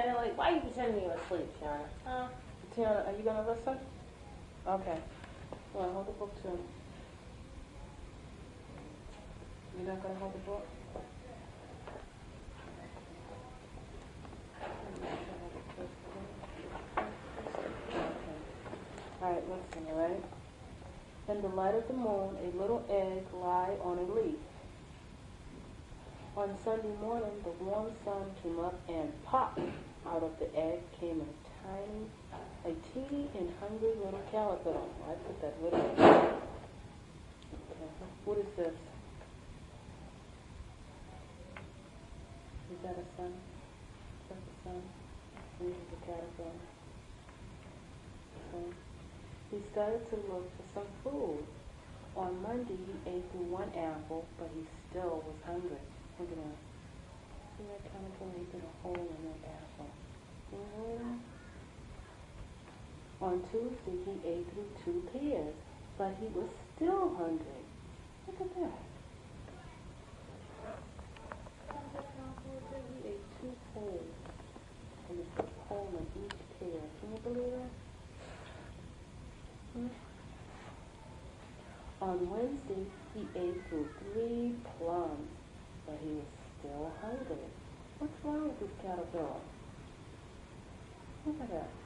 They're like, why are you pretending you're asleep, Sharon? Tiana, are you going to listen? Okay. Well, hold the book too. You're not going to hold the book? All right, listen, all right? In the light of the moon, a little egg lay on a leaf. On Sunday morning, the warm sun came up and pop! Out of the egg came a teeny and hungry little caterpillar. I put that little. Okay. What is this? Is that a sun? Is that the sun? This is a caterpillar. Okay. He started to look for some food. On Monday, he ate through one apple, but he still was hungry. Look at that. See that caterpillar? He put a hole in that apple. See that? On Tuesday, he ate through 2 pears, but he was still hungry. Look at that. He ate 2 pears, and it's a hole in each pear. Can you believe that? On Wednesday, he ate through 3 plums, but he was still hungry. What's wrong with this caterpillar? Look at that.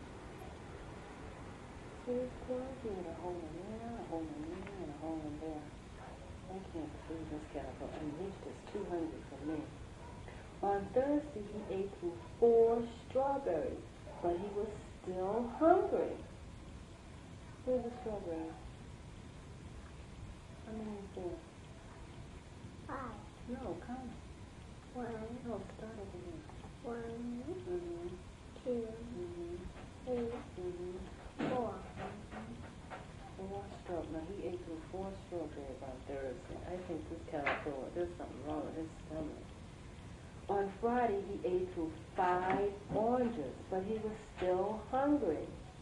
See this plum? He had a hole in there, a hole in there, and a hole in there. I can't believe this caterpillar. I mean, he's just too hungry for me. On Thursday, he ate through 4 strawberries, but he was still hungry. Where's the strawberries? How many is there? 5. No, count. 1. No, start over here. 1, Mm-hmm. 2, Mm-hmm. 3, Mm-hmm. 4. 4 strawberries. Now, he ate through 4 strawberries on Thursday. I think this caterpillar, there's something wrong with his stomach. On Friday, he ate through 5 oranges, but he was still hungry.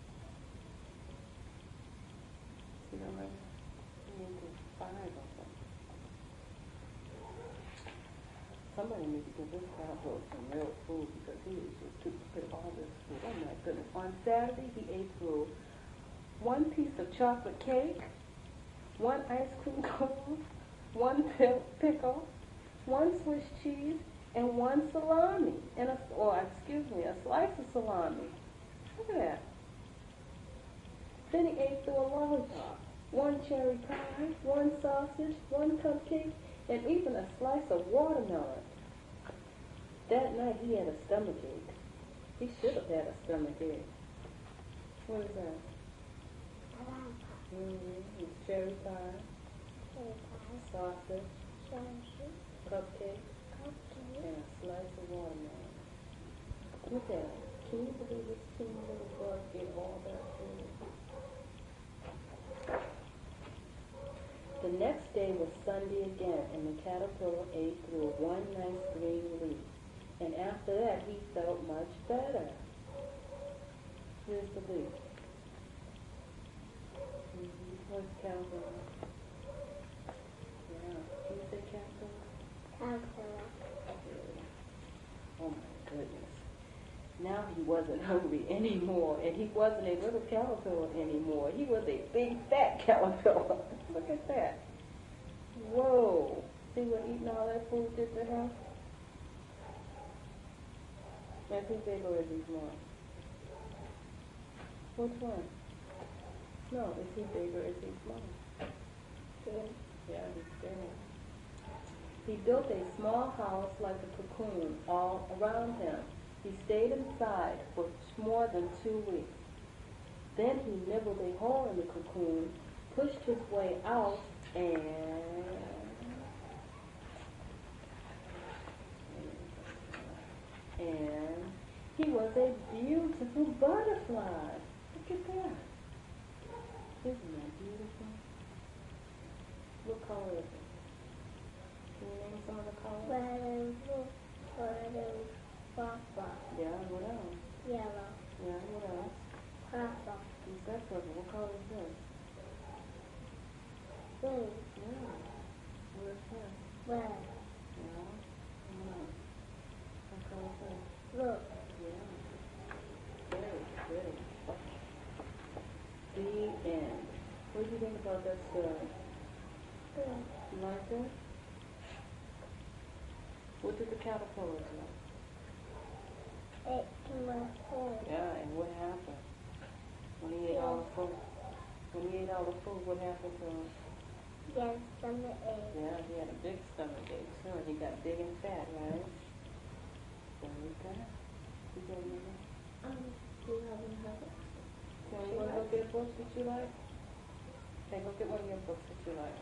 See that right? He ate through 5 of them. Somebody needs to give this caterpillar some real food because he is just too good at all this food. Oh my goodness. On Saturday, he ate through 1 piece of chocolate cake, 1 ice cream cone, 1 pickle, 1 Swiss cheese, and 1 salami, and a slice of salami. Look at that. Then he ate through a lollipop, 1 cherry pie, 1 sausage, 1 cupcake, and even a slice of watermelon. That night he had a stomachache. He should have had a stomachache. What is that? It's cherry pie, sausage, cupcake, and a slice of watermelon. Look at it. Can you believe this teeny little bug ate all that food? The next day was Sunday again, and the caterpillar ate through 1 nice green leaf. And after that, he felt much better. Here's the leaf. What's caterpillar? Yeah. Can you say caterpillar? Oh my goodness. Now he wasn't hungry anymore, and he wasn't a little caterpillar anymore. He was a big fat caterpillar. Look at that. Whoa. See what eating all that food did to him? Is he big or is he small? Which one? No, is he big or is he small? Big. Yeah, he's big. He built a small house like a cocoon all around him. He stayed inside for more than 2 weeks. Then he nibbled a hole in the cocoon, pushed his way out, and he was a beautiful butterfly. Look at that. Isn't that beautiful? What color is it? Can you name some of the colors? Red, blue, purple, Yeah, what else? yellow, Yeah, what else? purple, You said purple. What color is this? blue, Yeah. Where's that? red, Yeah. What else? What color is that? blue, Yeah. good. Good. You like that? What did the caterpillar do? Ate my food. Yeah, and what happened? When he ate all the food? When he ate all the food, what happened to him? Yes, some egg. Yeah, he had a big stomach ache too, and he got big and fat, right? So he's got. You go with me? Do you have any habits? Can you want to go get a book that you like? Okay, go get one of your books that you like.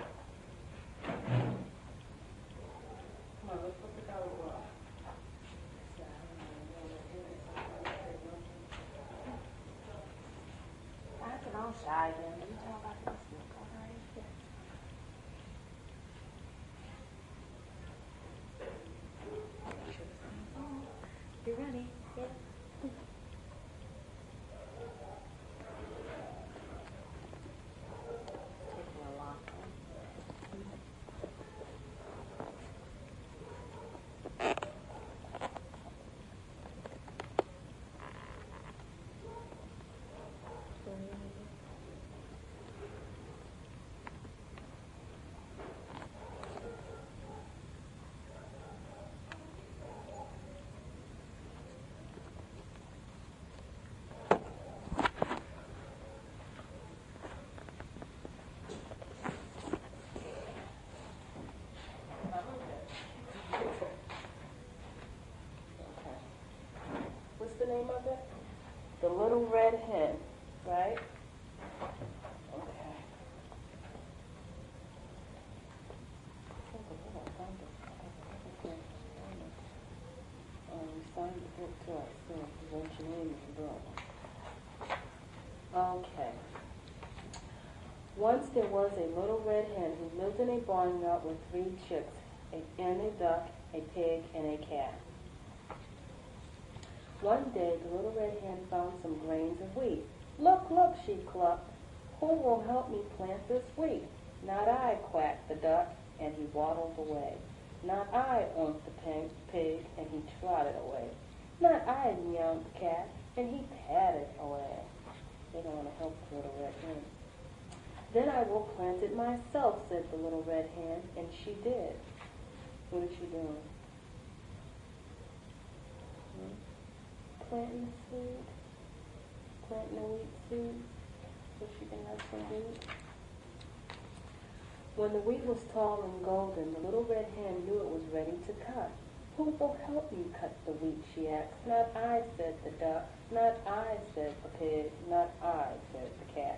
Come on, let's look at our book. Acting all shy then. You talk about this book, all right? You ready? Yeah. Take me a lot. Okay. What's the name of it? The Little Red Hen, right? Okay. We signed the book to ourselves. We wrote your name in the book. Okay. Once there was a little red hen who lived in a barnyard with 3 chicks, and a duck, a pig, and a cat. One day, the little red hen found some grains of wheat. Look, look, she clucked. Who will help me plant this wheat? Not I, quacked the duck, and he waddled away. Not I, oinked the pig, and he trotted away. Not I, meowed the cat, and he padded away. They don't want to help the little red hen. Then I will plant it myself, said the little red hen, and she did. What is she doing? Planting the seed? Planting the wheat seed so she can have some wheat? When the wheat was tall and golden, the little red hen knew it was ready to cut. Who will help me cut the wheat, she asked. Not I, said the duck. Not I, said the pig. Not I, said the cat.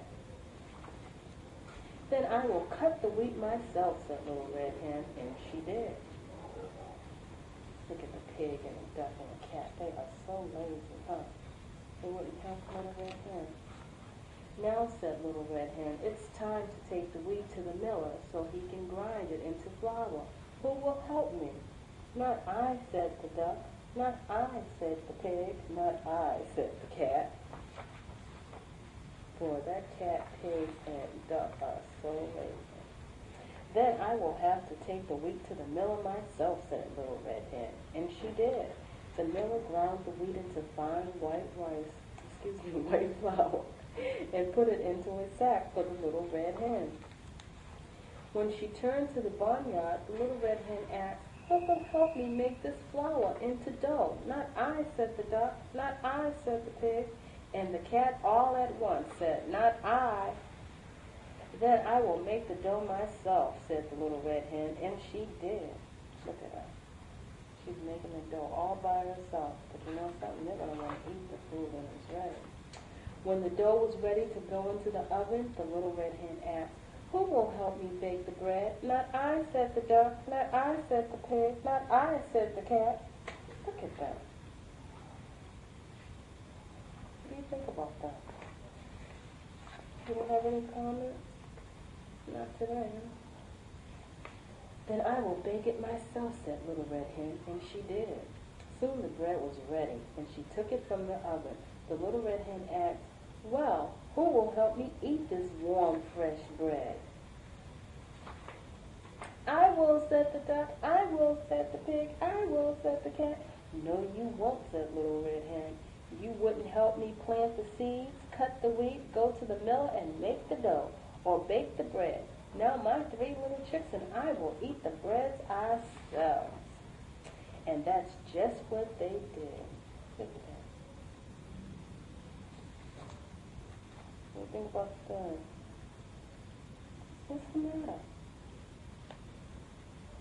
Then I will cut the wheat myself, said Little Red Hen, and she did. Look at the pig and the duck and the cat. They are so lazy, huh? They wouldn't help Little Red Hen. Now, said Little Red Hen, it's time to take the wheat to the miller so he can grind it into flour. Who will help me? Not I, said the duck. Not I, said the pig. Not I, said the cat. Boy, that cat, pig, and duck are so lazy. Then I will have to take the wheat to the miller myself, said Little Red Hen. And she did. The miller ground the wheat into fine white flour, and put it into a sack for the Little Red Hen. When she turned to the barnyard, the Little Red Hen asked, who will help me make this flour into dough? Not I, said the duck. Not I, said the pig. And the cat all at once said, not I. Then I will make the dough myself, said the Little Red Hen, and she did. Look at her. She's making the dough all by herself. But you know something? They're going to want to eat the food when it's ready. When the dough was ready to go into the oven, the Little Red Hen asked, who will help me bake the bread? Not I, said the duck. Not I, said the pig. Not I, said the cat. Look at that. What do you think about that? You don't have any comments? Not today, huh? Then I will bake it myself, said Little Red Hen, and she did. Soon the bread was ready, and she took it from the oven. The Little Red Hen asked, well, who will help me eat this warm, fresh bread? I will, said the duck. I will, said the pig. I will, said the cat. No, you won't, said Little Red Hen. You wouldn't help me plant the seeds, cut the wheat, go to the mill, and make the dough. or bake the bread. Now my 3 little chicks and I will eat the breads ourselves. And that's just what they did. Look at that. What do you think about that? What's the matter?